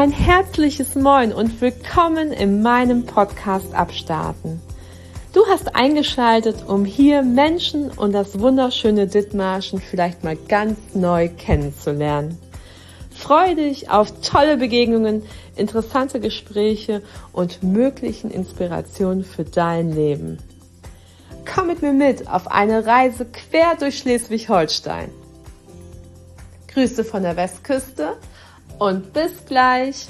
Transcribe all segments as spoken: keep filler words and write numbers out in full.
Ein herzliches Moin und willkommen in meinem Podcast Abstarten. Du hast eingeschaltet, um hier Menschen und das wunderschöne Dithmarschen vielleicht mal ganz neu kennenzulernen. Freue dich auf tolle Begegnungen, interessante Gespräche und möglichen Inspirationen für dein Leben. Komm mit mir mit auf eine Reise quer durch Schleswig-Holstein. Grüße von der Westküste und bis gleich.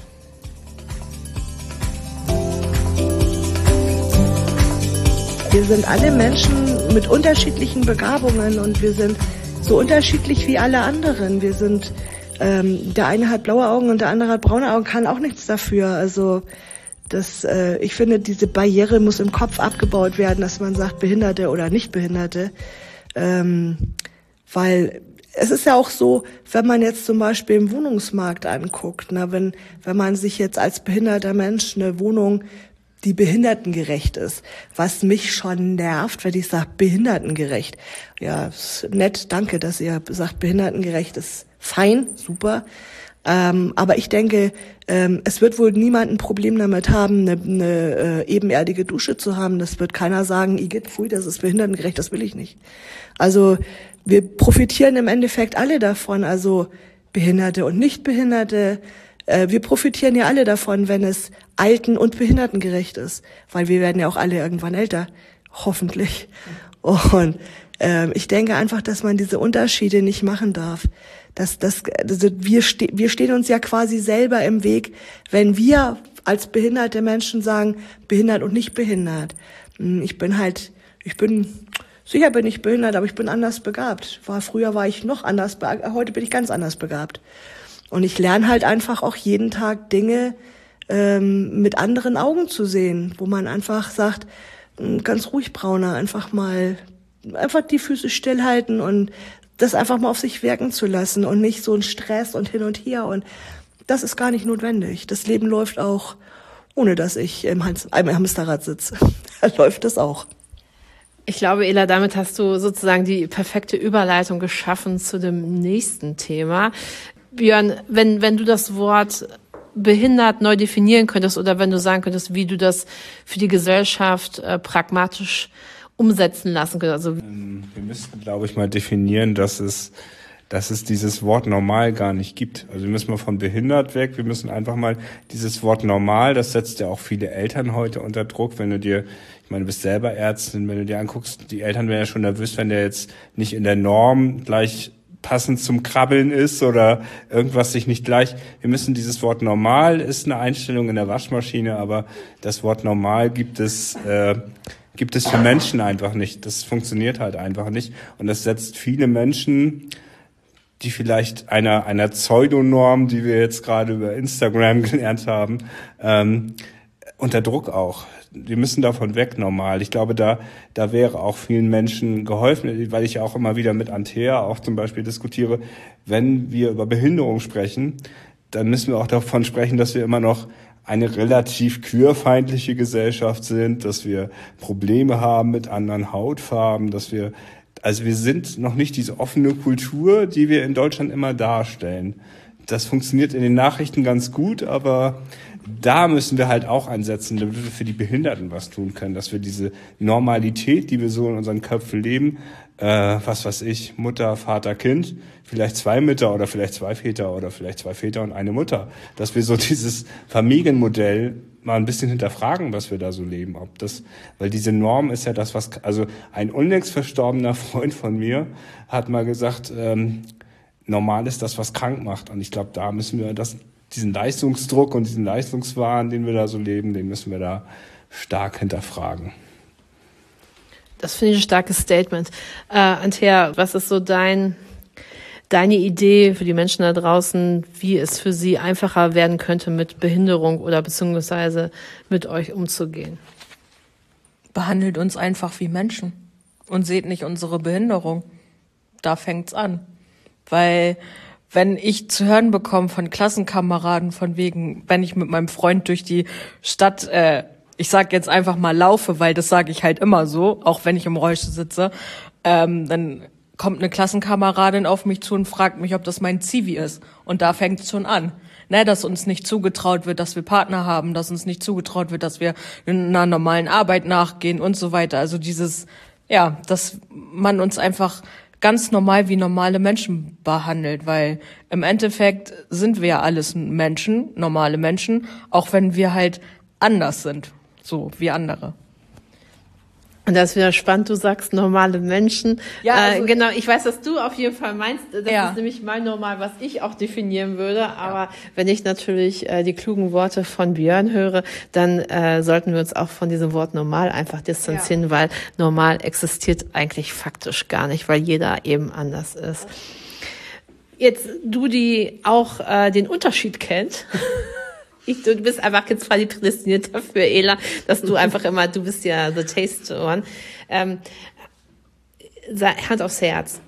Wir sind alle Menschen mit unterschiedlichen Begabungen und wir sind so unterschiedlich wie alle anderen. Wir sind, ähm, der eine hat blaue Augen und der andere hat braune Augen, kann auch nichts dafür. Also das, äh, ich finde, diese Barriere muss im Kopf abgebaut werden, dass man sagt Behinderte oder Nichtbehinderte, ähm, weil es ist ja auch so, wenn man jetzt zum Beispiel im Wohnungsmarkt anguckt, na, wenn, wenn man sich jetzt als behinderter Mensch eine Wohnung, die behindertengerecht ist, was mich schon nervt, wenn ich sage behindertengerecht. Ja, ist nett, danke, dass ihr sagt behindertengerecht, ist fein, super. Ähm, aber ich denke, ähm, es wird wohl niemand ein Problem damit haben, eine, eine äh, ebenerdige Dusche zu haben. Das wird keiner sagen, Igitt, pfui, das ist behindertengerecht, das will ich nicht. Also wir profitieren im Endeffekt alle davon, also Behinderte und Nichtbehinderte. Äh, wir profitieren ja alle davon, wenn es alten- und behindertengerecht ist, weil wir werden ja auch alle irgendwann älter, hoffentlich. Und äh, ich denke einfach, dass man diese Unterschiede nicht machen darf. Dass, dass, also wir, ste- wir stehen uns ja quasi selber im Weg, wenn wir als behinderte Menschen sagen, behindert und nicht behindert. Ich bin halt, ich bin... Sicher bin ich behindert, aber ich bin anders begabt. War, früher war ich noch anders begabt, heute bin ich ganz anders begabt. Und ich lerne halt einfach auch jeden Tag Dinge ähm, mit anderen Augen zu sehen, wo man einfach sagt, ganz ruhig Brauner, einfach mal, einfach die Füße stillhalten und das einfach mal auf sich wirken zu lassen und nicht so ein Stress und hin und her. Und das ist gar nicht notwendig. Das Leben läuft auch, ohne dass ich im, Hans, im Hamsterrad sitze. Da läuft es auch. Ich glaube, Ela, damit hast du sozusagen die perfekte Überleitung geschaffen zu dem nächsten Thema. Björn, wenn, wenn du das Wort behindert neu definieren könntest oder wenn du sagen könntest, wie du das für die Gesellschaft äh, pragmatisch umsetzen lassen könntest. Also, wir müssten, glaube ich, mal definieren, dass es, dass es dieses Wort normal gar nicht gibt. Also wir müssen mal von behindert weg. Wir müssen einfach mal dieses Wort normal, das setzt ja auch viele Eltern heute unter Druck, wenn du dir, ich meine, du bist selber Ärztin, wenn du dir anguckst, die Eltern werden ja schon nervös, wenn der jetzt nicht in der Norm gleich passend zum Krabbeln ist oder irgendwas sich nicht gleich. Wir müssen dieses Wort normal ist eine Einstellung in der Waschmaschine, aber das Wort normal gibt es, äh, gibt es für Menschen einfach nicht. Das funktioniert halt einfach nicht. Und das setzt viele Menschen, die vielleicht einer, einer Pseudonorm, die wir jetzt gerade über Instagram gelernt haben, ähm, unter Druck auch. Wir müssen davon weg normal. Ich glaube, da da wäre auch vielen Menschen geholfen, weil ich ja auch immer wieder mit Antea auch zum Beispiel diskutiere, wenn wir über Behinderung sprechen, dann müssen wir auch davon sprechen, dass wir immer noch eine relativ queerfeindliche Gesellschaft sind, dass wir Probleme haben mit anderen Hautfarben, dass wir, also wir sind noch nicht diese offene Kultur, die wir in Deutschland immer darstellen. Das funktioniert in den Nachrichten ganz gut, aber da müssen wir halt auch ansetzen, damit wir für die Behinderten was tun können, dass wir diese Normalität, die wir so in unseren Köpfen leben, äh, was weiß ich, Mutter, Vater, Kind, vielleicht zwei Mütter oder vielleicht zwei Väter oder vielleicht zwei Väter und eine Mutter, dass wir so dieses Familienmodell mal ein bisschen hinterfragen, was wir da so leben, ob das, weil diese Norm ist ja das, was, also ein unlängst verstorbener Freund von mir hat mal gesagt, ähm, normal ist das, was krank macht, und ich glaube, da müssen wir das diesen Leistungsdruck und diesen Leistungswahn, den wir da so leben, den müssen wir da stark hinterfragen. Das finde ich ein starkes Statement. Äh, Antea, was ist so dein, deine Idee für die Menschen da draußen, wie es für sie einfacher werden könnte, mit Behinderung oder beziehungsweise mit euch umzugehen? Behandelt uns einfach wie Menschen und seht nicht unsere Behinderung. Da fängt's an. Weil wenn ich zu hören bekomme von Klassenkameraden von wegen, wenn ich mit meinem Freund durch die Stadt, äh, ich sag jetzt einfach mal laufe, weil das sage ich halt immer so, auch wenn ich im Rollstuhl sitze, ähm, dann kommt eine Klassenkameradin auf mich zu und fragt mich, ob das mein Zivi ist. Und da fängt es schon an. ne, dass uns nicht zugetraut wird, dass wir Partner haben, dass uns nicht zugetraut wird, dass wir einer normalen Arbeit nachgehen und so weiter. Also dieses, ja, dass man uns einfach ganz normal wie normale Menschen behandelt, weil im Endeffekt sind wir ja alles Menschen, normale Menschen, auch wenn wir halt anders sind, so wie andere. Und das ist wieder spannend, du sagst normale Menschen. Ja, also äh, genau, ich weiß, was du auf jeden Fall meinst. Das ja. ist nämlich mein Normal, was ich auch definieren würde. Aber ja. wenn ich natürlich äh, die klugen Worte von Björn höre, dann äh, sollten wir uns auch von diesem Wort normal einfach distanzieren, ja. weil normal existiert eigentlich faktisch gar nicht, weil jeder eben anders ist. Jetzt du, die auch äh, den Unterschied kennt. Ich, du bist einfach jetzt zwar die prädestiniert dafür, Ela, dass du einfach immer, du bist ja the taste one. Ähm, Hand aufs Herz.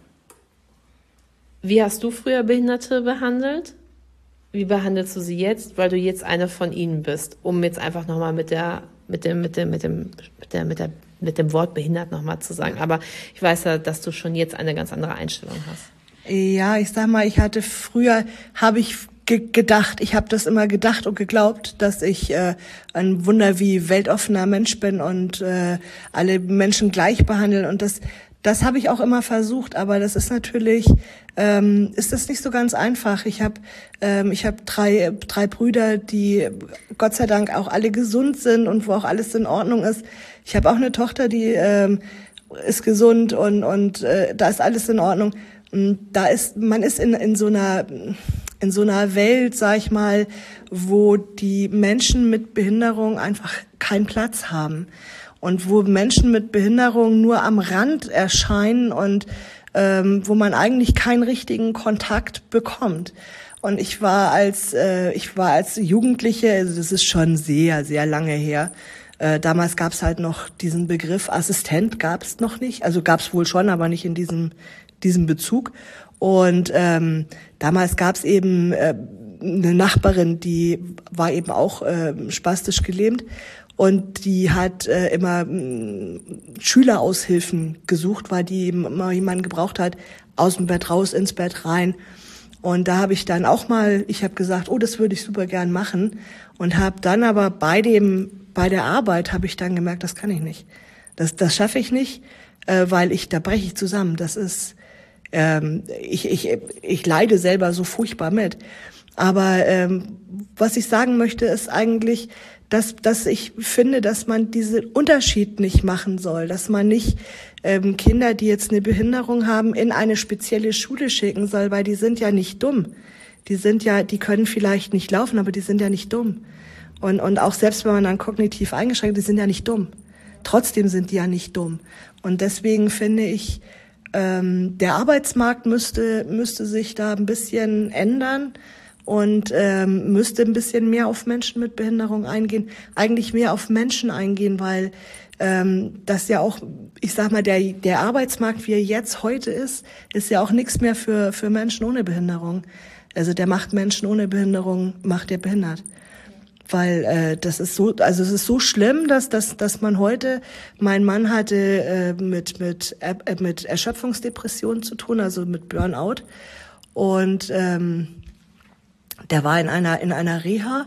Wie hast du früher Behinderte behandelt? Wie behandelst du sie jetzt, weil du jetzt eine von ihnen bist? Um jetzt einfach nochmal mit der, mit dem, mit dem, mit dem, mit der, mit der, mit dem Wort behindert nochmal zu sagen. Aber ich weiß ja, dass du schon jetzt eine ganz andere Einstellung hast. Ja, ich sag mal, ich hatte früher, habe ich gedacht, ich habe das immer gedacht und geglaubt, dass ich äh, ein Wunder wie weltoffener Mensch bin und äh, alle Menschen gleich behandeln, und das das habe ich auch immer versucht, aber das ist natürlich ähm, ist das nicht so ganz einfach. Ich habe ähm, ich habe drei drei Brüder, die Gott sei Dank auch alle gesund sind und wo auch alles in Ordnung ist. Ich habe auch eine Tochter, die ähm, ist gesund und und äh, da ist alles in Ordnung. Und da ist man ist in in so einer in so einer Welt, sag ich mal, wo die Menschen mit Behinderung einfach keinen Platz haben und wo Menschen mit Behinderung nur am Rand erscheinen und ähm, wo man eigentlich keinen richtigen Kontakt bekommt. Und ich war als äh, ich war als Jugendliche, also das ist schon sehr sehr lange her. Äh, damals gab es halt noch diesen Begriff Assistent, gab es noch nicht, also gab es wohl schon, aber nicht in diesem diesem Bezug. Und ähm, damals gab es eben äh, eine Nachbarin, die war eben auch äh, spastisch gelähmt und die hat äh, immer äh, Schüleraushilfen gesucht, weil die eben immer jemanden gebraucht hat, aus dem Bett raus, ins Bett rein. Und da habe ich dann auch mal, ich habe gesagt, oh, das würde ich super gern machen, und habe dann aber bei dem bei der Arbeit habe ich dann gemerkt, das kann ich nicht, das das schaffe ich nicht, äh, weil ich da breche ich zusammen. Das ist Ähm, ich, ich, ich leide selber so furchtbar mit. Aber ähm, was ich sagen möchte, ist eigentlich, dass, dass ich finde, dass man diesen Unterschied nicht machen soll, dass man nicht ähm, Kinder, die jetzt eine Behinderung haben, in eine spezielle Schule schicken soll, weil die sind ja nicht dumm. Die sind ja, die können vielleicht nicht laufen, aber die sind ja nicht dumm. Und, und auch selbst wenn man dann kognitiv eingeschränkt ist, die sind ja nicht dumm. Trotzdem sind die ja nicht dumm. Und deswegen finde ich, Ähm, der Arbeitsmarkt müsste müsste sich da ein bisschen ändern und ähm, müsste ein bisschen mehr auf Menschen mit Behinderung eingehen, eigentlich mehr auf Menschen eingehen, weil ähm, das ja auch, ich sag mal, der der Arbeitsmarkt, wie er jetzt heute ist, ist ja auch nichts mehr für für Menschen ohne Behinderung. Also der macht Menschen ohne Behinderung, macht der behindert. Weil äh, das ist so, also es ist so schlimm, dass dass dass man heute, mein Mann hatte äh, mit mit äh, mit Erschöpfungsdepressionen zu tun, also mit Burnout, und ähm, der war in einer in einer Reha,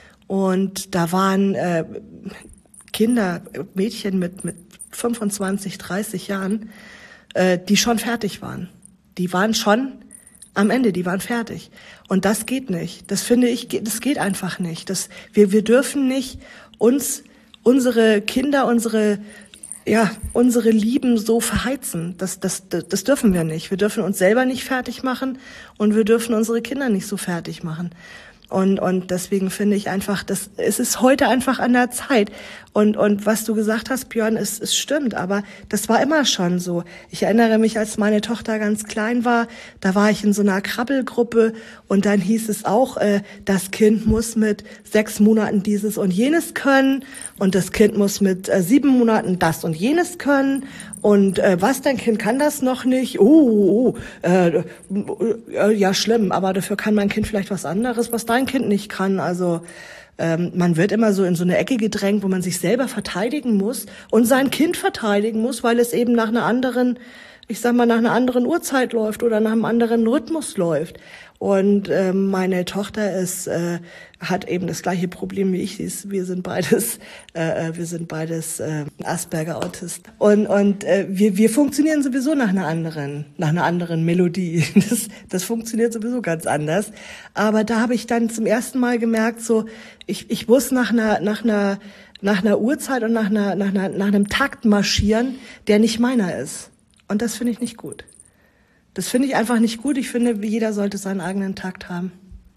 und da waren äh, Kinder, Mädchen mit mit fünfundzwanzig, dreißig Jahren, äh, die schon fertig waren. Die waren schon am Ende, die waren fertig. Und das geht nicht. Das finde ich, das geht einfach nicht. Das, wir, wir dürfen nicht uns, unsere Kinder, unsere, ja, unsere Lieben so verheizen. Das, das, das, das dürfen wir nicht. Wir dürfen uns selber nicht fertig machen und wir dürfen unsere Kinder nicht so fertig machen. Und, und deswegen finde ich einfach, das, es ist heute einfach an der Zeit. Und, und was du gesagt hast, Björn, es, es stimmt, aber das war immer schon so. Ich erinnere mich, als meine Tochter ganz klein war, da war ich in so einer Krabbelgruppe, und dann hieß es auch, äh, das Kind muss mit sechs Monaten dieses und jenes können, und das Kind muss mit äh, sieben Monaten das und jenes können. Und äh, was, dein Kind kann das noch nicht? Oh, oh, oh äh, äh, ja, schlimm, aber dafür kann mein Kind vielleicht was anderes, was dein Kind nicht kann. Also ähm, man wird immer so in so eine Ecke gedrängt, wo man sich selber verteidigen muss und sein Kind verteidigen muss, weil es eben nach einer anderen ich sag mal, nach einer anderen Uhrzeit läuft oder nach einem anderen Rhythmus läuft. Und äh, meine Tochter ist äh, hat eben das gleiche Problem wie ich. Sie ist, wir sind beides äh, wir sind beides äh, Asperger-Autisten. Und und äh, wir wir funktionieren sowieso nach einer anderen nach einer anderen Melodie. Das das funktioniert sowieso ganz anders. Aber da habe ich dann zum ersten Mal gemerkt, so ich ich muss nach einer nach einer nach einer Uhrzeit und nach einer nach einer nach einem Takt marschieren, der nicht meiner ist. Und das finde ich nicht gut. Das finde ich einfach nicht gut. Ich finde, jeder sollte seinen eigenen Takt haben.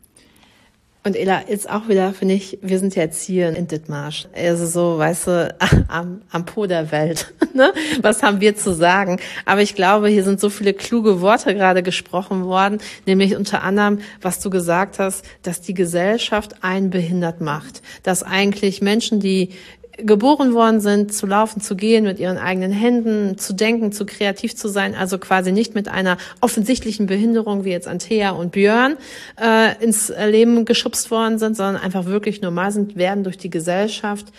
Und Ela, jetzt auch wieder, finde ich, wir sind jetzt hier in Dithmarschen. Also so, weißt du, am, am Po der Welt. Ne? Was haben wir zu sagen? Aber ich glaube, hier sind so viele kluge Worte gerade gesprochen worden, nämlich unter anderem, was du gesagt hast, dass die Gesellschaft einen behindert macht. Dass eigentlich Menschen, die geboren worden sind, zu laufen, zu gehen, mit ihren eigenen Händen, zu denken, zu kreativ zu sein, also quasi nicht mit einer offensichtlichen Behinderung wie jetzt Antea und Björn äh, ins Leben geschubst worden sind, sondern einfach wirklich normal sind, werden durch die Gesellschaft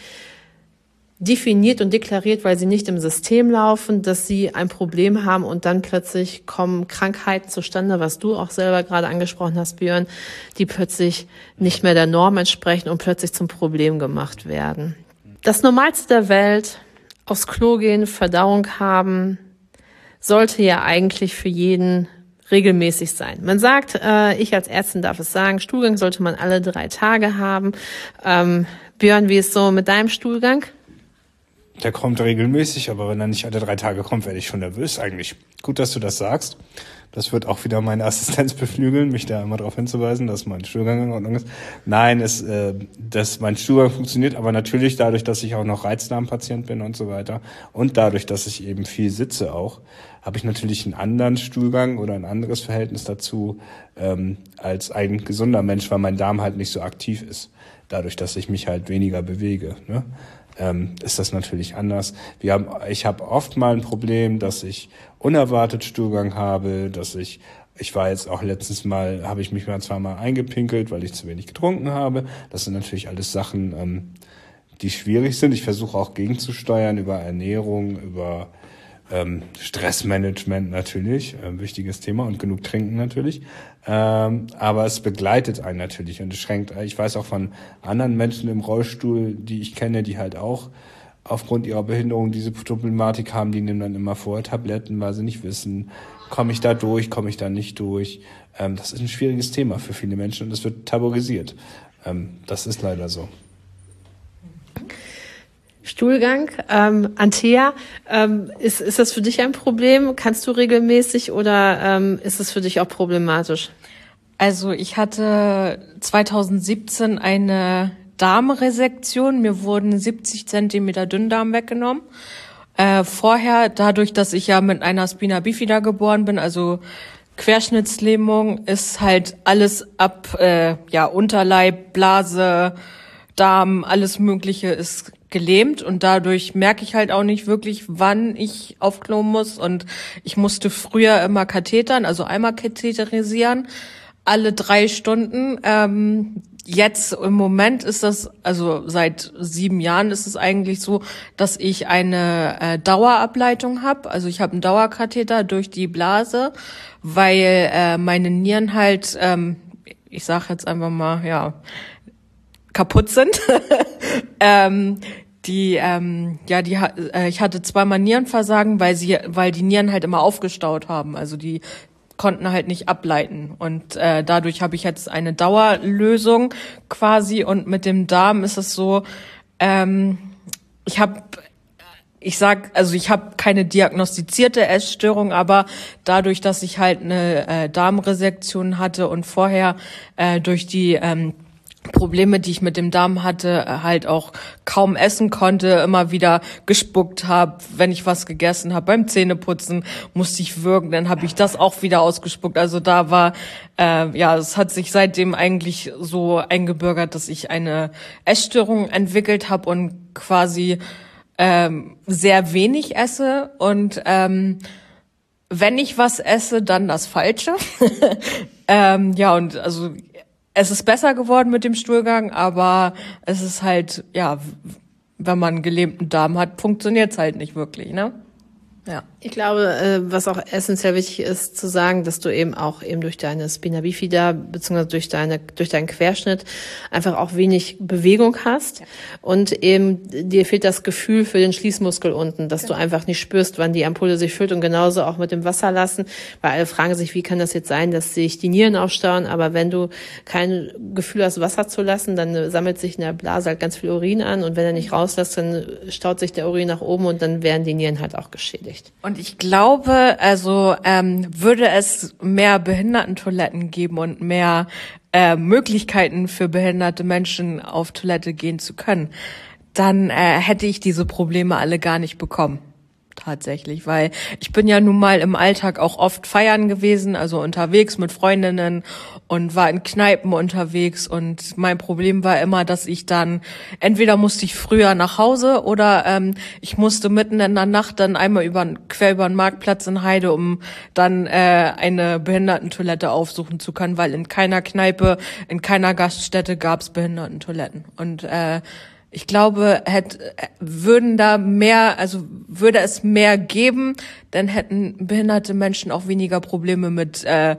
definiert und deklariert, weil sie nicht im System laufen, dass sie ein Problem haben und dann plötzlich kommen Krankheiten zustande, was du auch selber gerade angesprochen hast, Björn, die plötzlich nicht mehr der Norm entsprechen und plötzlich zum Problem gemacht werden. Das Normalste der Welt, aufs Klo gehen, Verdauung haben, sollte ja eigentlich für jeden regelmäßig sein. Man sagt, äh, ich als Ärztin darf es sagen, Stuhlgang sollte man alle drei Tage haben. Ähm, Björn, wie ist so mit deinem Stuhlgang? Der kommt regelmäßig, aber wenn er nicht alle drei Tage kommt, werde ich schon nervös eigentlich. Gut, dass du das sagst. Das wird auch wieder meine Assistenz beflügeln, mich da immer darauf hinzuweisen, dass mein Stuhlgang in Ordnung ist. Nein, es, äh, dass mein Stuhlgang funktioniert, aber natürlich dadurch, dass ich auch noch Reizdarmpatient bin und so weiter und dadurch, dass ich eben viel sitze auch, habe ich natürlich einen anderen Stuhlgang oder ein anderes Verhältnis dazu ähm, als ein gesunder Mensch, weil mein Darm halt nicht so aktiv ist, dadurch, dass ich mich halt weniger bewege, ne? Ähm, ist das natürlich anders. Wir haben, ich habe oft mal ein Problem, dass ich unerwartet Stuhlgang habe, dass ich, ich war jetzt auch letztens mal, habe ich mich mal zweimal eingepinkelt, weil ich zu wenig getrunken habe. Das sind natürlich alles Sachen, ähm, die schwierig sind. Ich versuche auch gegenzusteuern über Ernährung, über ähm, Stressmanagement natürlich, äh, wichtiges Thema und genug trinken natürlich. Ähm, aber es begleitet einen natürlich und es schränkt, ich weiß auch von anderen Menschen im Rollstuhl, die ich kenne, die halt auch aufgrund ihrer Behinderung diese Problematik haben, die nehmen dann immer vorher Tabletten, weil sie nicht wissen, komme ich da durch, komme ich da nicht durch. Ähm, das ist ein schwieriges Thema für viele Menschen und es wird tabuisiert. Ähm, das ist leider so. Stuhlgang, ähm, Antea, ähm, ist, ist das für dich ein Problem? Kannst du regelmäßig oder ähm, ist es für dich auch problematisch? Also ich hatte zweitausendsiebzehn eine Darmresektion. Mir wurden siebzig Zentimeter Dünndarm weggenommen. Äh, vorher, dadurch, dass ich ja mit einer Spina bifida geboren bin, also Querschnittslähmung, ist halt alles ab, äh, ja, Unterleib, Blase, Darm, alles Mögliche ist gelähmt und dadurch merke ich halt auch nicht wirklich, wann ich auf Klo muss und ich musste früher immer kathetern, also einmal katheterisieren, alle drei Stunden. Ähm, jetzt im Moment ist das, also seit sieben Jahren ist es eigentlich so, dass ich eine äh, Dauerableitung habe, also ich habe einen Dauerkatheter durch die Blase, weil äh, meine Nieren halt, ähm, ich sage jetzt einfach mal, ja, kaputt sind. ähm, die, ähm, ja, die, äh, ich hatte zweimal Nierenversagen, weil sie, weil die Nieren halt immer aufgestaut haben. Also die konnten halt nicht ableiten. Und äh, dadurch habe ich jetzt eine Dauerlösung quasi. Und mit dem Darm ist es so, ähm, ich habe Ich sag, also ich habe keine diagnostizierte Essstörung, aber dadurch, dass ich halt eine äh, Darmresektion hatte und vorher äh, durch die ähm, Probleme, die ich mit dem Darm hatte, halt auch kaum essen konnte, immer wieder gespuckt habe, wenn ich was gegessen habe. Beim Zähneputzen musste ich würgen, dann habe ich das auch wieder ausgespuckt. Also da war, äh, ja, es hat sich seitdem eigentlich so eingebürgert, dass ich eine Essstörung entwickelt habe und quasi ähm, sehr wenig esse und ähm, wenn ich was esse, dann das Falsche. ähm, ja, und also es ist besser geworden mit dem Stuhlgang, aber es ist halt, ja, wenn man einen gelähmten Darm hat, funktioniert's halt nicht wirklich, ne? Ja. Ich glaube, was auch essentiell wichtig ist, zu sagen, dass du eben auch eben durch deine Spina bifida beziehungsweise durch deine durch deinen Querschnitt einfach auch wenig Bewegung hast, ja. Und eben dir fehlt das Gefühl für den Schließmuskel unten, dass genau. du einfach nicht spürst, wann die Ampulle sich füllt, und genauso auch mit dem Wasserlassen, weil alle fragen sich, wie kann das jetzt sein, dass sich die Nieren aufstauen, aber wenn du kein Gefühl hast, Wasser zu lassen, dann sammelt sich in der Blase halt ganz viel Urin an, und wenn er nicht rauslässt, dann staut sich der Urin nach oben und dann werden die Nieren halt auch geschädigt. Und ich glaube, also ähm, würde es mehr Behindertentoiletten geben und mehr äh, Möglichkeiten für behinderte Menschen auf Toilette gehen zu können, dann äh, hätte ich diese Probleme alle gar nicht bekommen. Tatsächlich, weil ich bin ja nun mal im Alltag auch oft feiern gewesen, also unterwegs mit Freundinnen, und war in Kneipen unterwegs, und mein Problem war immer, dass ich dann, entweder musste ich früher nach Hause oder ähm, ich musste mitten in der Nacht dann einmal über, quer über den Marktplatz in Heide, um dann äh, eine Behindertentoilette aufsuchen zu können, weil in keiner Kneipe, in keiner Gaststätte gab es Behindertentoiletten. Und äh, ich glaube, hätte, würden da mehr, also würde es mehr geben, dann hätten behinderte Menschen auch weniger Probleme mit äh,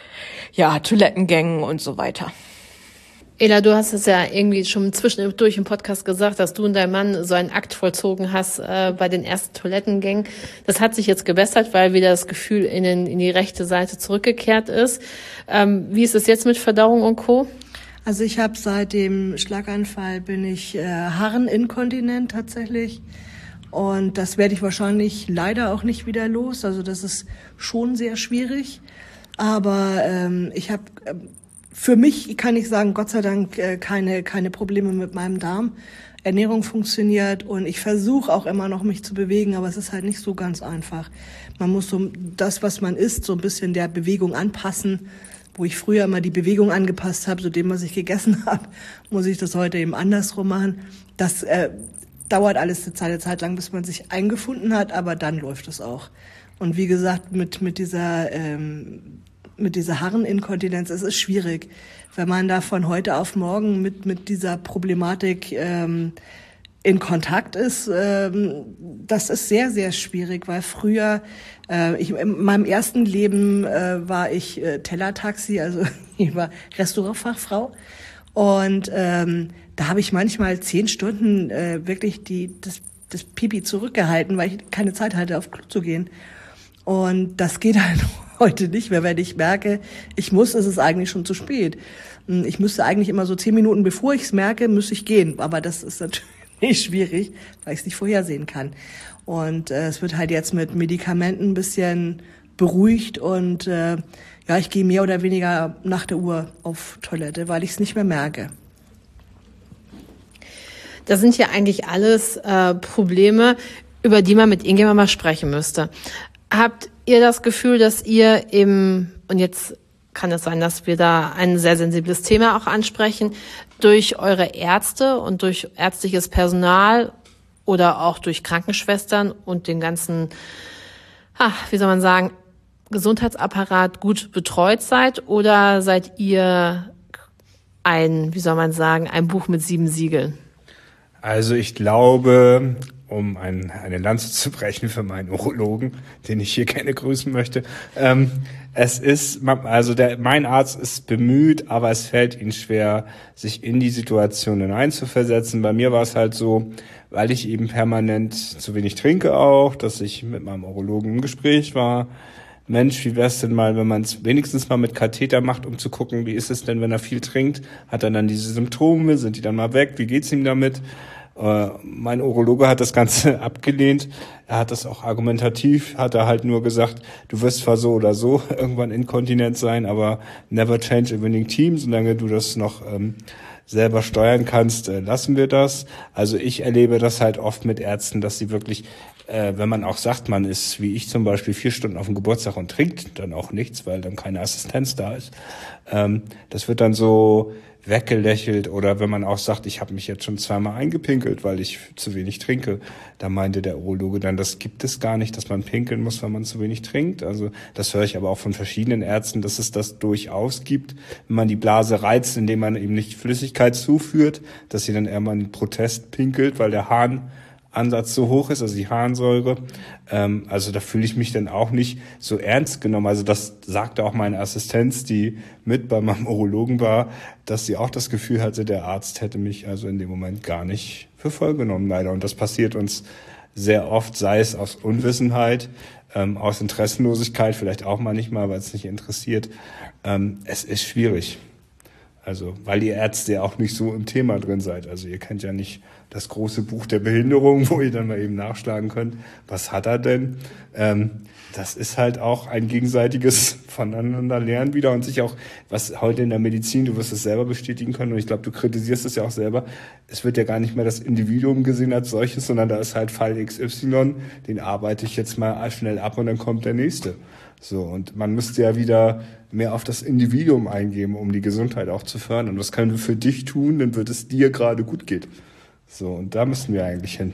ja Toilettengängen und so weiter. Ela, du hast es ja irgendwie schon zwischendurch im Podcast gesagt, dass du und dein Mann so einen Akt vollzogen hast äh, bei den ersten Toilettengängen. Das hat sich jetzt gebessert, weil wieder das Gefühl in, den, in die rechte Seite zurückgekehrt ist. Ähm, wie ist es jetzt mit Verdauung und Co.? Also ich habe seit dem Schlaganfall bin ich äh, harreninkontinent tatsächlich, und das werde ich wahrscheinlich leider auch nicht wieder los. Also das ist schon sehr schwierig, aber ähm, ich habe äh, für mich kann ich sagen, Gott sei Dank äh, keine keine Probleme mit meinem Darm. Ernährung funktioniert, und ich versuche auch immer noch mich zu bewegen, aber es ist halt nicht so ganz einfach. Man muss so das, was man isst, so ein bisschen der Bewegung anpassen. Wo ich früher immer die Bewegung angepasst habe, so dem, was ich gegessen habe, muss ich das heute eben andersrum machen. Das äh, dauert alles eine Zeit, eine Zeit lang, bis man sich eingefunden hat, aber dann läuft es auch. Und wie gesagt, mit mit dieser ähm, mit dieser Harreninkontinenz, es ist schwierig, wenn man da von heute auf morgen mit mit dieser Problematik ähm, in Kontakt ist. Ähm, das ist sehr, sehr schwierig, weil früher, äh, ich, in meinem ersten Leben äh, war ich äh, Tellertaxi, also ich war Restaurantfachfrau, und ähm, da habe ich manchmal zehn Stunden äh, wirklich die das, das Pipi zurückgehalten, weil ich keine Zeit hatte, auf Klo zu gehen. Und das geht halt heute nicht mehr, wenn ich merke, ich muss, ist es eigentlich schon zu spät. Ich müsste eigentlich immer so zehn Minuten, bevor ich es merke, müsste ich gehen, aber das ist natürlich nicht schwierig, weil ich es nicht vorhersehen kann. Und äh, es wird halt jetzt mit Medikamenten ein bisschen beruhigt, und äh, ja, ich gehe mehr oder weniger nach der Uhr auf Toilette, weil ich es nicht mehr merke. Das sind ja eigentlich alles äh, Probleme, über die man mit irgendjemandem mal sprechen müsste. Habt ihr das Gefühl, dass ihr eben, und jetzt kann es sein, dass wir da ein sehr sensibles Thema auch ansprechen, durch eure Ärzte und durch ärztliches Personal oder auch durch Krankenschwestern und den ganzen, ah, wie soll man sagen, Gesundheitsapparat gut betreut seid, oder seid ihr ein, wie soll man sagen, ein Buch mit sieben Siegeln? Also ich glaube, um ein, eine Lanze zu brechen für meinen Urologen, den ich hier gerne grüßen möchte. Ähm, es ist, also der, mein Arzt ist bemüht, aber es fällt ihm schwer, sich in die Situation hineinzuversetzen. Bei mir war es halt so, weil ich eben permanent zu wenig trinke auch, dass ich mit meinem Urologen im Gespräch war. Mensch, wie wär's denn mal, wenn man es wenigstens mal mit Katheter macht, um zu gucken, wie ist es denn, wenn er viel trinkt? Hat er dann diese Symptome? Sind die dann mal weg? Wie geht's ihm damit? Äh, mein Urologe hat das Ganze abgelehnt. Er hat das auch argumentativ, hat er halt nur gesagt, du wirst zwar so oder so irgendwann inkontinent sein, aber never change a winning team, solange du das noch ähm, selber steuern kannst, äh, lassen wir das. Also ich erlebe das halt oft mit Ärzten, dass sie wirklich, äh, wenn man auch sagt, man ist, wie ich zum Beispiel, vier Stunden auf dem Geburtstag und trinkt dann auch nichts, weil dann keine Assistenz da ist. Ähm, das wird dann so weggelächelt, oder wenn man auch sagt, ich habe mich jetzt schon zweimal eingepinkelt, weil ich zu wenig trinke, da meinte der Urologe dann, das gibt es gar nicht, dass man pinkeln muss, wenn man zu wenig trinkt. Also das höre ich aber auch von verschiedenen Ärzten, dass es das durchaus gibt, wenn man die Blase reizt, indem man eben nicht Flüssigkeit zuführt, dass sie dann eher mal einen Protest pinkelt, weil der Hahn Ansatz so hoch ist, also die Harnsäure. Ähm, also da fühle ich mich dann auch nicht so ernst genommen. Also das sagte auch meine Assistenz, die mit bei meinem Urologen war, dass sie auch das Gefühl hatte, der Arzt hätte mich also in dem Moment gar nicht für voll genommen, leider. Und das passiert uns sehr oft, sei es aus Unwissenheit, ähm, aus Interessenlosigkeit, vielleicht auch manchmal, weil es nicht interessiert. Ähm, es ist schwierig. Also, weil ihr Ärzte ja auch nicht so im Thema drin seid. Also ihr kennt ja nicht das große Buch der Behinderung, wo ihr dann mal eben nachschlagen könnt, was hat er denn? Ähm, das ist halt auch ein gegenseitiges Voneinander lernen wieder und sich auch, was heute in der Medizin, du wirst es selber bestätigen können und ich glaube, du kritisierst es ja auch selber, es wird ja gar nicht mehr das Individuum gesehen als solches, sondern da ist halt Fall X Y, den arbeite ich jetzt mal schnell ab und dann kommt der nächste. So, und man müsste ja wieder mehr auf das Individuum eingehen, um die Gesundheit auch zu fördern. Und was können wir für dich tun, dann wird es dir gerade gut geht. So, und da müssen wir eigentlich hin,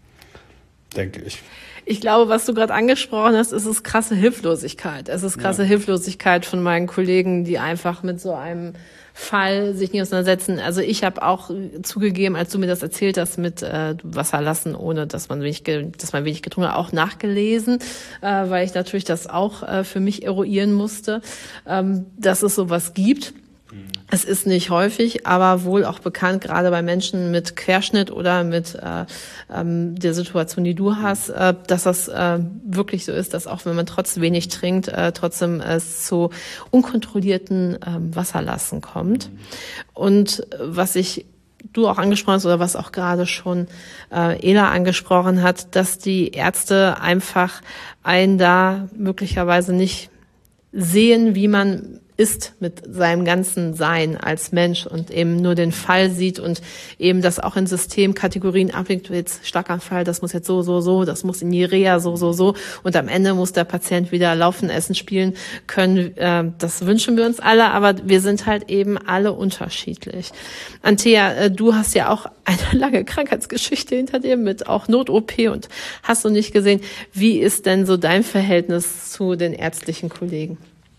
denke ich. Ich glaube, was du gerade angesprochen hast, ist es krasse Hilflosigkeit. Es ist krasse ja. Hilflosigkeit von meinen Kollegen, die einfach mit so einem Fall sich nicht auseinandersetzen. Also ich habe auch zugegeben, als du mir das erzählt hast mit äh, Wasser lassen, ohne dass man wenig, dass man wenig getrunken hat, auch nachgelesen, äh, weil ich natürlich das auch äh, für mich eruieren musste, ähm, dass es sowas gibt. Es ist nicht häufig, aber wohl auch bekannt, gerade bei Menschen mit Querschnitt oder mit äh, ähm, der Situation, die du hast, äh, dass das äh, wirklich so ist, dass auch wenn man trotz wenig trinkt, äh, trotzdem es zu unkontrollierten äh, Wasserlassen kommt. Und was ich du auch angesprochen hast oder was auch gerade schon äh, Ela angesprochen hat, dass die Ärzte einfach einen da möglicherweise nicht sehen, wie man ist mit seinem ganzen Sein als Mensch und eben nur den Fall sieht und eben das auch in Systemkategorien ablegt, jetzt Schlaganfall, das muss jetzt so, so, so, das muss in die Reha so, so, so und am Ende muss der Patient wieder laufen, essen, spielen können. Äh, das wünschen wir uns alle, aber wir sind halt eben alle unterschiedlich. Antea, äh, du hast ja auch eine lange Krankheitsgeschichte hinter dir mit auch Not-O P und hast du nicht gesehen, wie ist denn so dein Verhältnis zu den ärztlichen Kollegen?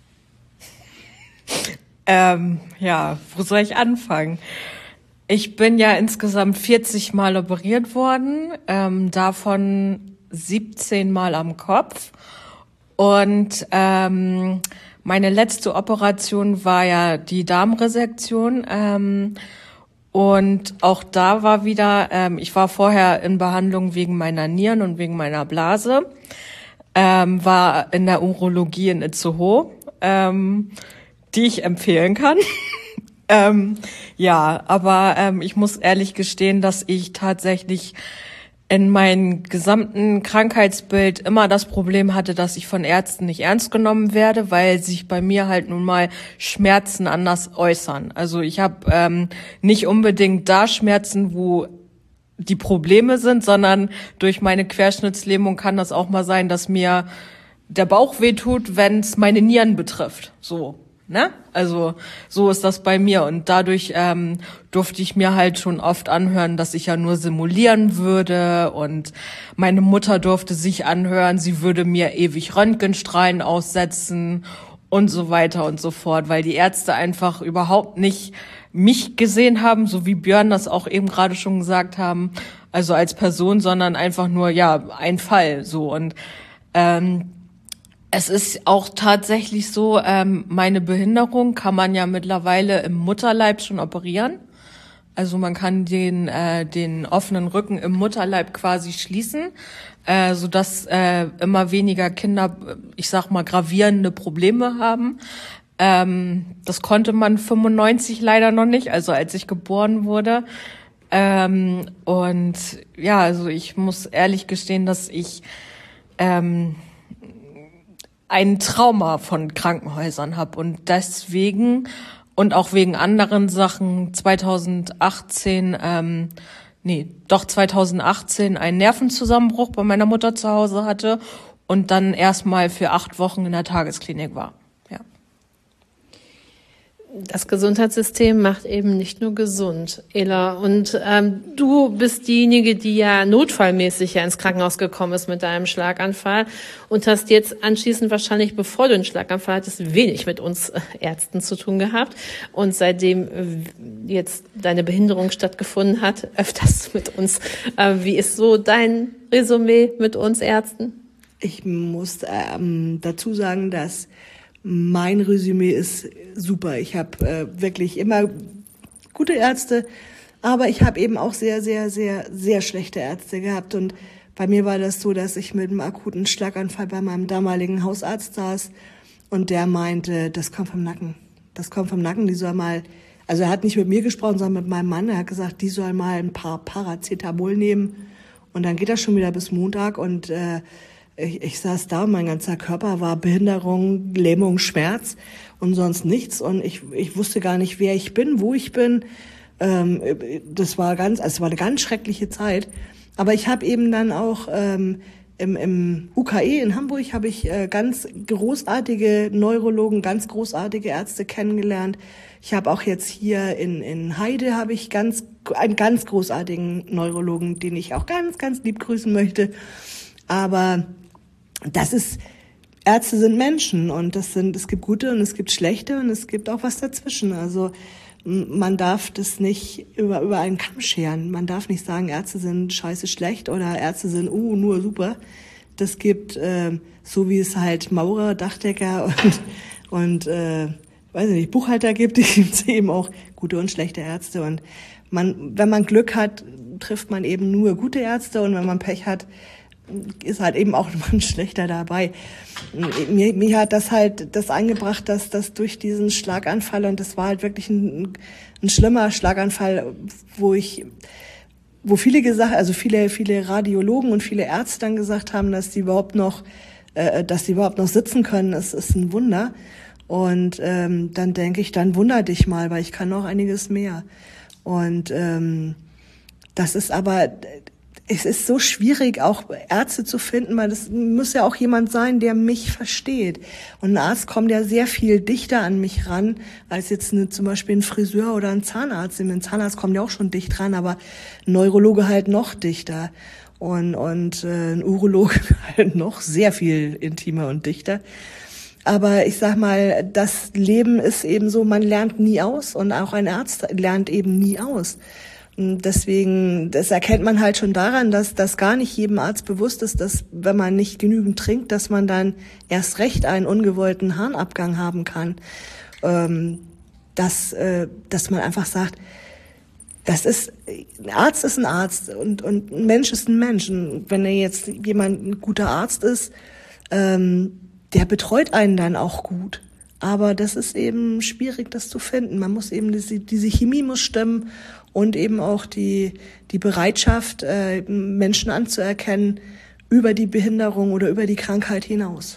Ähm, ja, wo soll ich anfangen? Ich bin ja insgesamt vierzig Mal operiert worden, ähm, davon siebzehn Mal am Kopf. Und ähm, meine letzte Operation war ja die Darmresektion. Ähm, und auch da war wieder, ähm, ich war vorher in Behandlung wegen meiner Nieren und wegen meiner Blase, ähm, war in der Urologie in Itzehoe. Ähm, die ich empfehlen kann. ähm, ja, aber ähm, ich muss ehrlich gestehen, dass ich tatsächlich in meinem gesamten Krankheitsbild immer das Problem hatte, dass ich von Ärzten nicht ernst genommen werde, weil sich bei mir halt nun mal Schmerzen anders äußern. Also ich habe ähm, nicht unbedingt da Schmerzen, wo die Probleme sind, sondern durch meine Querschnittslähmung kann das auch mal sein, dass mir der Bauch wehtut, wenn es meine Nieren betrifft. So. Ne? Also so ist das bei mir und dadurch ähm, durfte ich mir halt schon oft anhören, dass ich ja nur simulieren würde und meine Mutter durfte sich anhören, sie würde mir ewig Röntgenstrahlen aussetzen und so weiter und so fort, weil die Ärzte einfach überhaupt nicht mich gesehen haben, so wie Björn das auch eben gerade schon gesagt haben, also als Person, sondern einfach nur, ja, ein Fall so und ähm, es ist auch tatsächlich so, ähm, meine Behinderung kann man ja mittlerweile im Mutterleib schon operieren. Also man kann den äh, den offenen Rücken im Mutterleib quasi schließen, äh, sodass äh, immer weniger Kinder, ich sag mal, gravierende Probleme haben. Ähm, das konnte man fünfundneunzig leider noch nicht, also als ich geboren wurde. Ähm, und ja, also ich muss ehrlich gestehen, dass ich ähm, ein Trauma von Krankenhäusern habe und deswegen und auch wegen anderen Sachen zweitausendachtzehn, ähm, nee, doch zweitausendachtzehn einen Nervenzusammenbruch bei meiner Mutter zu Hause hatte und dann erstmal für acht Wochen in der Tagesklinik war. Ja. Das Gesundheitssystem macht eben nicht nur gesund, Ela. Und ähm, du bist diejenige, die ja notfallmäßig ja ins Krankenhaus gekommen ist mit deinem Schlaganfall und hast jetzt anschließend wahrscheinlich, bevor du einen Schlaganfall hattest, wenig mit uns Ärzten zu tun gehabt. Und seitdem äh, jetzt deine Behinderung stattgefunden hat, öfters mit uns. Äh, wie ist so dein Resümee mit uns Ärzten? Ich muss ähm, dazu sagen, dass mein Resümee ist super. Ich habe äh, wirklich immer gute Ärzte, aber ich habe eben auch sehr, sehr, sehr, sehr schlechte Ärzte gehabt. Und bei mir war das so, dass ich mit einem akuten Schlaganfall bei meinem damaligen Hausarzt saß und der meinte, das kommt vom Nacken. Das kommt vom Nacken, die soll mal, also er hat nicht mit mir gesprochen, sondern mit meinem Mann. Er hat gesagt, die soll mal ein paar Paracetamol nehmen und dann geht das schon wieder bis Montag und äh, Ich, ich saß da und mein ganzer Körper war Behinderung, Lähmung, Schmerz und sonst nichts. Und ich, ich wusste gar nicht, wer ich bin, wo ich bin. Ähm, das war ganz, also es war eine ganz schreckliche Zeit. Aber ich habe eben dann auch ähm, im, im U K E in Hamburg habe ich äh, ganz großartige Neurologen, ganz großartige Ärzte kennengelernt. Ich habe auch jetzt hier in, in Heide habe ich ganz, einen ganz großartigen Neurologen, den ich auch ganz, ganz lieb grüßen möchte. Aber das ist, Ärzte sind Menschen und das sind, es gibt gute und es gibt schlechte und es gibt auch was dazwischen. Also man darf das nicht über, über einen Kamm scheren. Man darf nicht sagen, Ärzte sind scheiße schlecht oder Ärzte sind, uh, nur super. Das gibt, äh, so wie es halt Maurer, Dachdecker und, und äh, weiß ich nicht, Buchhalter gibt, die gibt es eben auch gute und schlechte Ärzte. Und man, wenn man Glück hat, trifft man eben nur gute Ärzte und wenn man Pech hat, ist halt eben auch ein schlechter dabei. Mir, mir hat das halt das eingebracht, dass das durch diesen Schlaganfall, und das war halt wirklich ein, ein schlimmer Schlaganfall, wo ich, wo viele gesagt, also viele, viele Radiologen und viele Ärzte dann gesagt haben, dass die überhaupt noch, äh, dass die überhaupt noch sitzen können, es ist ein Wunder. Und ähm, dann denke ich, dann wunder dich mal, weil ich kann noch einiges mehr. Und ähm, das ist aber es ist so schwierig, auch Ärzte zu finden, weil das muss ja auch jemand sein, der mich versteht. Und ein Arzt kommt ja sehr viel dichter an mich ran, als jetzt eine, zum Beispiel ein Friseur oder ein Zahnarzt. Ein Zahnarzt kommt ja auch schon dicht ran, aber ein Neurologe halt noch dichter. Und, und äh, ein Urologe halt noch sehr viel intimer und dichter. Aber ich sag mal, das Leben ist eben so, man lernt nie aus und auch ein Arzt lernt eben nie aus. Deswegen, das erkennt man halt schon daran, dass das gar nicht jedem Arzt bewusst ist, dass wenn man nicht genügend trinkt, dass man dann erst recht einen ungewollten Harnabgang haben kann. Ähm, dass, äh, dass man einfach sagt, das ist, ein Arzt ist ein Arzt und, und ein Mensch ist ein Mensch. Und wenn er jetzt jemand ein guter Arzt ist, ähm, der betreut einen dann auch gut. Aber das ist eben schwierig, das zu finden. Man muss eben, diese, diese Chemie muss stimmen und eben auch die, die Bereitschaft, äh, Menschen anzuerkennen über die Behinderung oder über die Krankheit hinaus.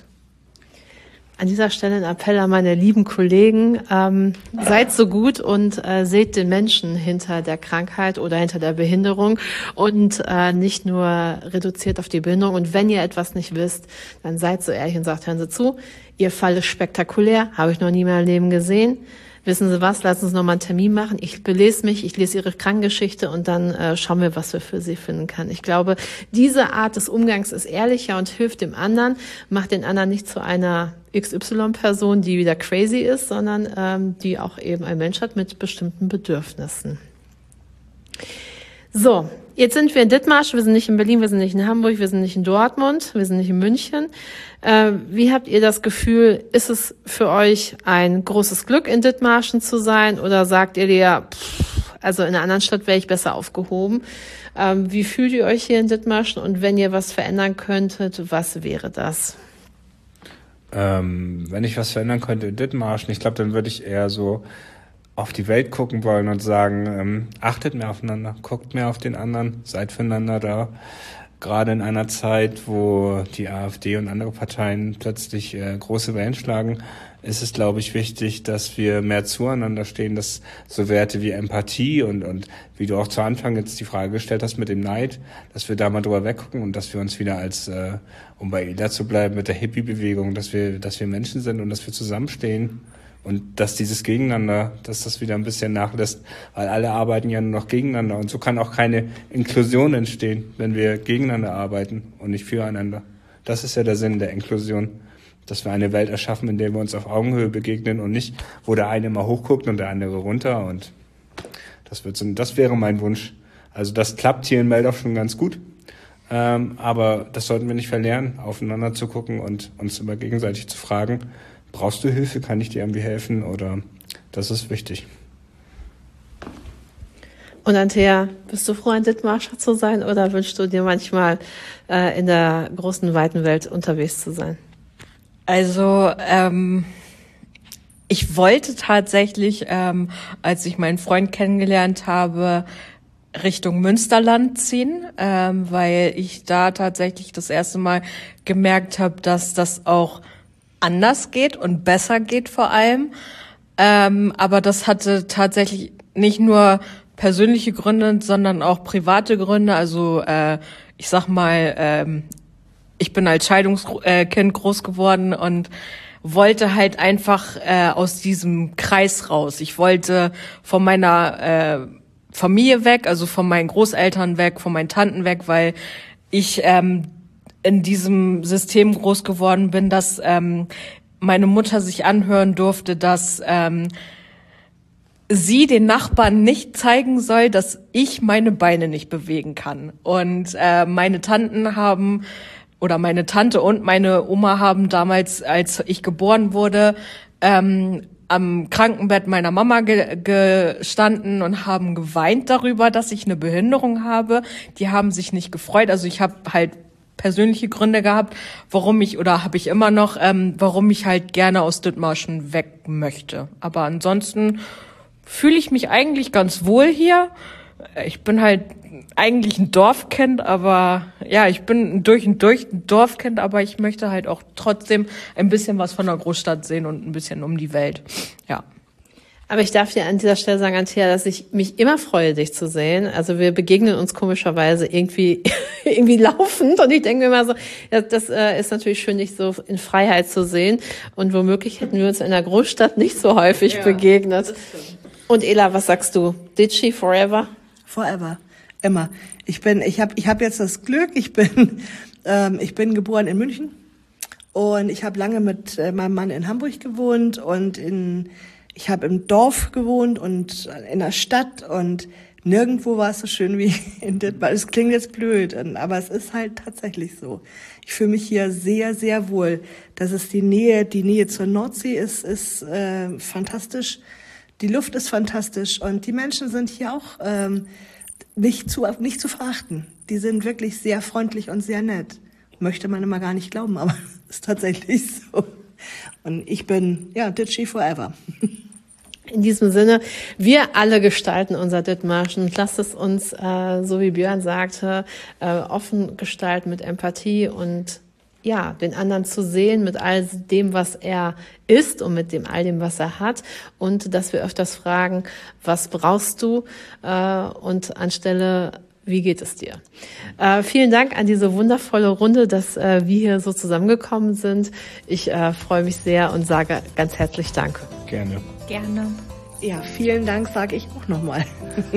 An dieser Stelle ein Appell an meine lieben Kollegen. Ähm, seid so gut und äh, seht den Menschen hinter der Krankheit oder hinter der Behinderung und äh, nicht nur reduziert auf die Behinderung. Und wenn ihr etwas nicht wisst, dann seid so ehrlich und sagt, hören Sie zu, Ihr Fall ist spektakulär, habe ich noch nie in meinem Leben gesehen. Wissen Sie was, lassen Sie uns noch mal einen Termin machen. Ich belese mich, ich lese Ihre Krankengeschichte und dann äh, schauen wir, was wir für Sie finden können. Ich glaube, diese Art des Umgangs ist ehrlicher und hilft dem anderen, macht den anderen nicht zu einer X Y-Person, die wieder crazy ist, sondern ähm, die auch eben ein Mensch hat mit bestimmten Bedürfnissen. So, jetzt sind wir in Dithmarschen, wir sind nicht in Berlin, wir sind nicht in Hamburg, wir sind nicht in Dortmund, wir sind nicht in München. Äh, wie habt ihr das Gefühl, ist es für euch ein großes Glück, in Dithmarschen zu sein oder sagt ihr dir, pff, also in einer anderen Stadt wäre ich besser aufgehoben? Ähm, wie fühlt ihr euch hier in Dithmarschen und wenn ihr was verändern könntet, was wäre das? Ähm, wenn ich was verändern könnte in Dithmarschen, ich glaube, dann würde ich eher so auf die Welt gucken wollen und sagen, ähm, achtet mehr aufeinander, guckt mehr auf den anderen, seid füreinander da. Gerade in einer Zeit, wo die AfD und andere Parteien plötzlich äh, große Wellen schlagen, ist es, glaube ich, wichtig, dass wir mehr zueinander stehen, dass so Werte wie Empathie und, und wie du auch zu Anfang jetzt die Frage gestellt hast mit dem Neid, dass wir da mal drüber weggucken und dass wir uns wieder als, äh, um bei Ela zu bleiben, mit der Hippie-Bewegung, dass wir, dass wir Menschen sind und dass wir zusammenstehen Und dass dieses Gegeneinander, dass das wieder ein bisschen nachlässt, weil alle arbeiten ja nur noch gegeneinander. Und so kann auch keine Inklusion entstehen, wenn wir gegeneinander arbeiten und nicht füreinander. Das ist ja der Sinn der Inklusion, dass wir eine Welt erschaffen, in der wir uns auf Augenhöhe begegnen und nicht, wo der eine mal hochguckt und der andere runter. Und das wird so, das wäre mein Wunsch. Also das klappt hier in Meldorf schon ganz gut. Ähm, aber das sollten wir nicht verlernen, aufeinander zu gucken und uns immer gegenseitig zu fragen, brauchst du Hilfe, kann ich dir irgendwie helfen? Oder das ist wichtig. Und Anthea, bist du froh, ein Dithmarscher zu sein oder wünschst du dir manchmal äh, in der großen, weiten Welt unterwegs zu sein? Also ähm, ich wollte tatsächlich, ähm, als ich meinen Freund kennengelernt habe, Richtung Münsterland ziehen, ähm, weil ich da tatsächlich das erste Mal gemerkt habe, dass das auch anders geht und besser geht vor allem. Ähm, aber das hatte tatsächlich nicht nur persönliche Gründe, sondern auch private Gründe. Also äh, ich sag mal, ähm, ich bin als Scheidungskind groß geworden und wollte halt einfach äh, aus diesem Kreis raus. Ich wollte von meiner äh, Familie weg, also von meinen Großeltern weg, von meinen Tanten weg, weil ich ähm, in diesem System groß geworden bin, dass ähm, meine Mutter sich anhören durfte, dass ähm, sie den Nachbarn nicht zeigen soll, dass ich meine Beine nicht bewegen kann. Und äh, meine Tanten haben, oder meine Tante und meine Oma haben damals, als ich geboren wurde, ähm, am Krankenbett meiner Mama ge- gestanden und haben geweint darüber, dass ich eine Behinderung habe. Die haben sich nicht gefreut. Also ich habe halt persönliche Gründe gehabt, warum ich, oder habe ich immer noch, ähm, warum ich halt gerne aus Dithmarschen weg möchte. Aber ansonsten fühle ich mich eigentlich ganz wohl hier. Ich bin halt eigentlich ein Dorfkind, aber ja, ich bin durch und durch ein Dorfkind, aber ich möchte halt auch trotzdem ein bisschen was von der Großstadt sehen und ein bisschen um die Welt. Ja. Aber ich darf dir an dieser Stelle sagen, Anthea, dass ich mich immer freue, dich zu sehen. Also wir begegnen uns komischerweise irgendwie irgendwie laufend und ich denke mir immer so, ja, das äh, ist natürlich schön, dich so in Freiheit zu sehen und womöglich hätten wir uns in der Großstadt nicht so häufig ja, begegnet. Und Ela, was sagst du? Ditschi forever? Forever. Immer. Ich bin, ich habe ich hab jetzt das Glück, ich bin ähm, ich bin geboren in München und ich habe lange mit äh, meinem Mann in Hamburg gewohnt und in ich habe im Dorf gewohnt und in der Stadt und nirgendwo war es so schön wie in Dithmarschen. Es klingt jetzt blöd, aber es ist halt tatsächlich so. Ich fühle mich hier sehr, sehr wohl. Das ist die Nähe, die Nähe zur Nordsee ist, ist äh, fantastisch. Die Luft ist fantastisch und die Menschen sind hier auch ähm, nicht zu nicht zu verachten. Die sind wirklich sehr freundlich und sehr nett. Möchte man immer gar nicht glauben, aber ist tatsächlich so. Und ich bin, ja, Ditschi forever. In diesem Sinne, wir alle gestalten unser Dithmarschen. Lasst es uns, äh, so wie Björn sagte, äh, offen gestalten mit Empathie und ja, den anderen zu sehen mit all dem, was er ist und mit dem all dem, was er hat und dass wir öfters fragen, was brauchst du äh, und anstelle, wie geht es dir? Äh, vielen Dank an diese wundervolle Runde, dass äh, wir hier so zusammengekommen sind. Ich äh, freue mich sehr und sage ganz herzlich Danke. Gerne. Gerne. Ja, vielen Dank, sage ich auch nochmal.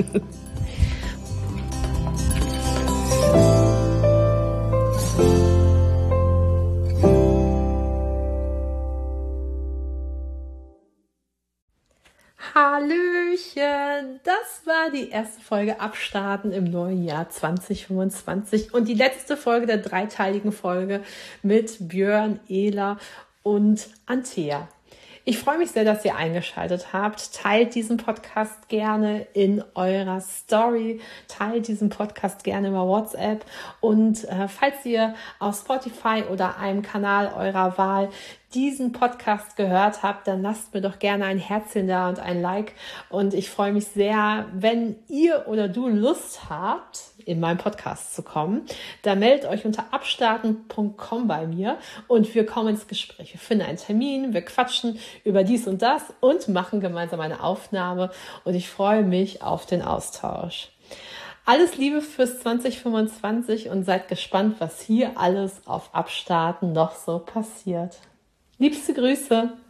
Hallöchen, das war die erste Folge Abstarten im neuen Jahr zwanzig fünfundzwanzig und die letzte Folge der dreiteiligen Folge mit Björn, Ela und Anthea. Ich freue mich sehr, dass ihr eingeschaltet habt. Teilt diesen Podcast gerne in eurer Story. Teilt diesen Podcast gerne über WhatsApp. Und äh, falls ihr auf Spotify oder einem Kanal eurer Wahl diesen Podcast gehört habt, dann lasst mir doch gerne ein Herzchen da und ein Like. Und ich freue mich sehr, wenn ihr oder du Lust habt, in meinen Podcast zu kommen. Dann meldet euch unter abstarten punkt com bei mir und wir kommen ins Gespräch. Wir finden einen Termin, wir quatschen über dies und das und machen gemeinsam eine Aufnahme. Und ich freue mich auf den Austausch. Alles Liebe fürs zwanzig fünfundzwanzig und seid gespannt, was hier alles auf Abstarten noch so passiert. Liebste Grüße!